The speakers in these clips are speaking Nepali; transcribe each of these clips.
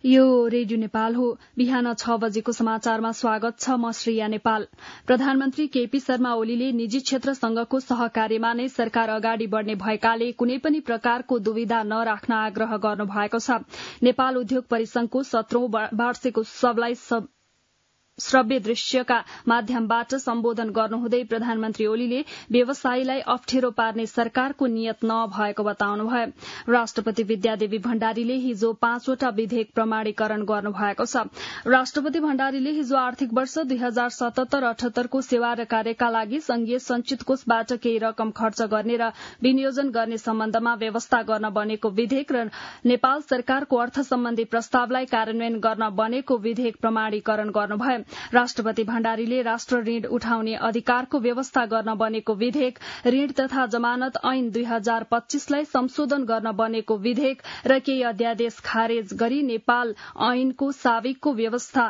यो रेडियो नेपाल हो। बिहान 6 बजेको समाचारमा स्वागत छ। म श्रेया नेपाल। प्रधानमन्त्री केपी शर्मा ओलीले निजी क्षेत्रसँगको सहकार्यमा नै सरकार अगाडि बढ़ने भएकाले कुनै पनि प्रकारको दुविधा नराख्न आग्रह गर्नु भएको छ। नेपाल उद्योग परिसंघको 17औं वार्षिक उत्सवलाई श्रव्य दृश्यका माध्यमबाट सम्बोधन गर्नुहुँदै प्रधानमन्त्री ओलीले व्यवसायीलाई अप्ठ्यारो पार्ने सरकारको नियत नभएको बताउनुभयो। राष्ट्रपति विद्यादेवी भण्डारीले हिजो 5वटा विधेयक प्रमाणीकरण गर्नुभएको छ। राष्ट्रपति भण्डारीले हिजो आर्थिक वर्ष 2077-78 को सेवा र कार्यका लागि संघीय संचित कोषबाट केही रकम खर्च गर्ने र विनियोजन गर्ने सम्बन्धमा व्यवस्था गर्न बनेको विधेयक र नेपाल सरकारको अर्थ सम्बन्धी प्रस्तावलाई कार्यान्वयन गर्न बनेको विधेयक प्रमाणीकरण गर्नुभयो। राष्ट्रपति भण्डारीले राष्ट्र ऋण उठाउने अधिकारको व्यवस्था गर्न बनेको विधेयक, ऋण तथा जमानत ऐन 2025 लाई संशोधन गर्न बनेको विधेयक र केही अध्यादेश खारेज गरी नेपाल ऐनको साविकको व्यवस्था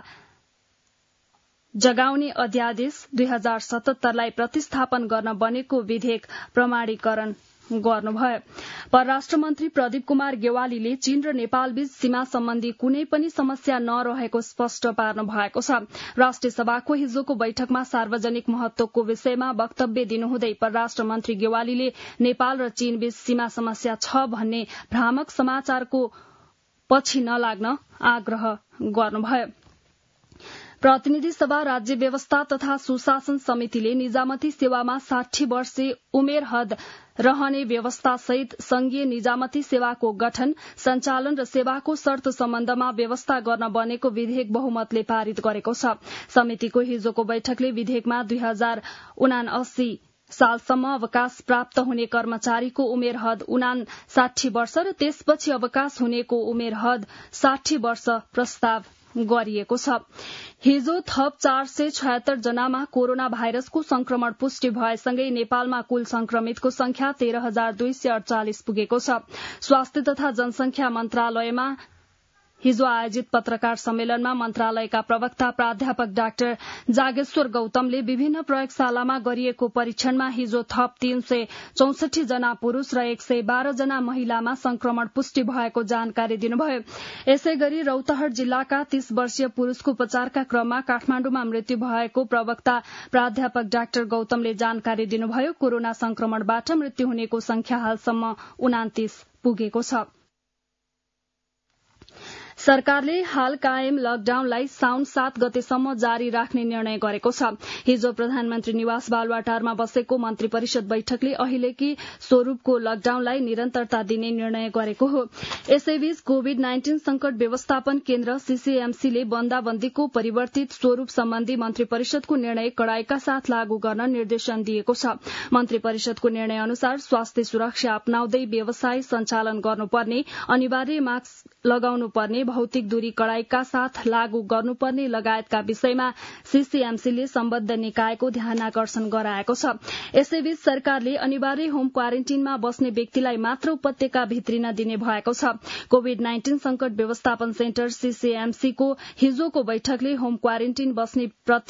जगाउने अध्यादेश 2077 लाई प्रतिस्थापन गर्न बनेको विधेयक प्रमाणीकरण गर्नुभयो। परराष्ट्र मन्त्री प्रदीप कुमार गेवालीले चीन र नेपाल बीच सीमा सम्बन्धी कुनै पनि समस्या नरहेको स्पष्ट पार्नु भएको छ। राष्ट्रिय सभाको हिजोको बैठकमा सार्वजनिक महत्वको विषयमा वक्तव्य दिनुहुँदै परराष्ट्र मन्त्री गेवालीले नेपाल र चीन बीच सीमा समस्या छ भन्ने भ्रामक समाचारको पछि नलाग्न आग्रह गर्नुभयो। प्रतिनिधि सभा राज्य व्यवस्था तथा सुशासन समितिले निजामती सेवामा 60 वर्षे उमेर हद रहने व्यवस्था सहित संघीय निजामती सेवाको गठन, सञ्चालन र सेवाको शर्त सम्बन्धमा व्यवस्था गर्न बनेको विधेयक बहुमतले पारित गरेको छ। समितिको हिजोको बैठकले विधेयकमा 2079 सालसम्म अवकाश प्राप्त हुने कर्मचारीको उमेर हद 59 वर्ष र त्यसपछि अवकाश हुनेको उमेर हद 60 वर्ष प्रस्ताव गरिएको छ। हिजो थप 476 जनामा कोरोना भाइरसको संक्रमण पुष्टि भएसँगै नेपालमा कुल संक्रमितको संख्या 13,248 पुगेको छ। स्वास्थ्य तथा जनसंख्या मन्त्रालयमा हिजो आयोजित पत्रकार सम्मेलनमा मन्त्रालयका प्रवक्ता प्राध्यापक डाक्टर जागेश्वर गौतमले विभिन्न प्रयोगशालामा गरिएको परीक्षणमा हिजो थप 364 जना पुरूष र 112 जना महिलामा संक्रमण पुष्टि भएको जानकारी दिनुभयो। यसै गरी रौतहट जिल्लाका 30 वर्षीय पुरूषको उपचारका क्रममा काठमाण्डुमा मृत्यु भएको प्रवक्ता प्राध्यापक डाक्टर गौतमले जानकारी दिनुभयो। कोरोना संक्रमणबाट मृत्यु हुनेको संख्या हालसम्म 29 पुगेको छ। सरकारले हाल कायम लकडाउनलाई साउन 7 गतेसम्म जारी राख्ने निर्णय गरेको छ। हिजो प्रधानमन्त्री निवास बालुवाटारमा बसेको मन्त्री परिषद बैठकले अहिलेकी स्वरूपको लकडाउनलाई निरन्तरता दिने निर्णय गरेको हो। यसैबीच कोविड-19 संकट व्यवस्थापन केन्द्र सीसीएमसीले बन्दाबन्दीको परिवर्तित स्वरूप सम्बन्धी मन्त्री परिषदको निर्णय कड़ाईका साथ लागू गर्न निर्देशन दिएको छ। मन्त्री परिषदको निर्णय अनुसार स्वास्थ्य सुरक्षा अपनाउँदै व्यवसाय सञ्चालन गर्नुपर्ने, अनिवार्य मास्क लगाउनुपर्ने, भौतिक दूरी कड़ाईका साथ लागू गर्नुपर्ने लगायतका विषयमा सीसीएमसीले सम्बद्ध निकायको ध्यानाकर्षण गराएको छ। यसैबीच सरकारले अनिवार्य होम क्वारेन्टिनमा बस्ने व्यक्तिलाई मात्र उपत्यका भित्रिन दिने भएको छ। कोविड-19 संकट व्यवस्थापन सेन्टर सीसीएमसीको हिजोको बैठकले होम क्वारेन्टिन बस्ने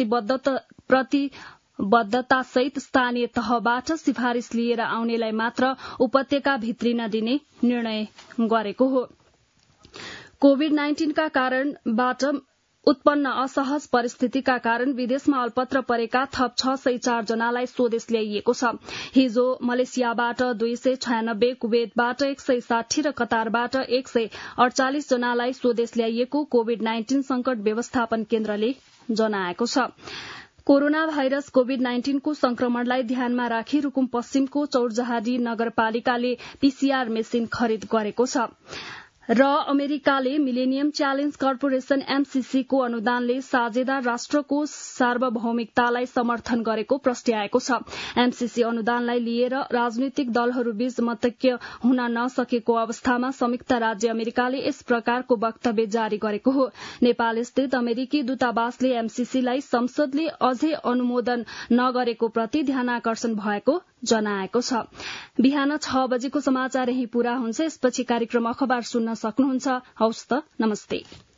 प्रतिबद्धता सहित स्थानीय तहबाट सिफारिश लिएर आउनेलाई मात्र उपत्यका भित्रिन दिने निर्णय गरेको हो। कोविड-19 का कारणबाट उत्पन्न असहज परिस्थितिका कारण विदेशमा अल्पत्र परेका थप 604 जनालाई स्वदेश ल्याइएको छ। हिजो मलेसियाबाट 296, कुवेतबाट 160 र कतारबाट 148 जनालाई स्वदेश ल्याइएको कोविड-19 संकट व्यवस्थापन केन्द्रले जनाएको छ। कोरोना भाइरस कोविड-19 को संक्रमणलाई ध्यानमा राखी रुकुम पश्चिमको चौरजहादी नगरपालिकाले पीसीआर मेसिन खरिद गरेको छ र अमेरिकाले मिलेनियम च्यालेन्ज कर्पोरेशन एमसीसी को अनुदानले साझेदार राष्ट्रको सार्वभौमिकतालाई समर्थन गरेको प्रस्ट्याएको छ। एमसीसी अनुदानलाई लिएर राजनीतिक दलहरूबीच मतैक्य हुन नसकेको अवस्थामा संयुक्त राज्य अमेरिकाले यस प्रकारको वक्तव्य जारी गरेको हो। नेपाल स्थित अमेरिकी दूतावासले एमसीसीलाई संसदले अझै अनुमोदन नगरेको प्रति ध्यानाकर्षण भएको जनाएको छ। बिहान 6 बजेको समाचार यही पूरा हुन्छ। यसपछि कार्यक्रम अखबार सुन्न सक्नुहुन्छ। हवस् त, नमस्ते।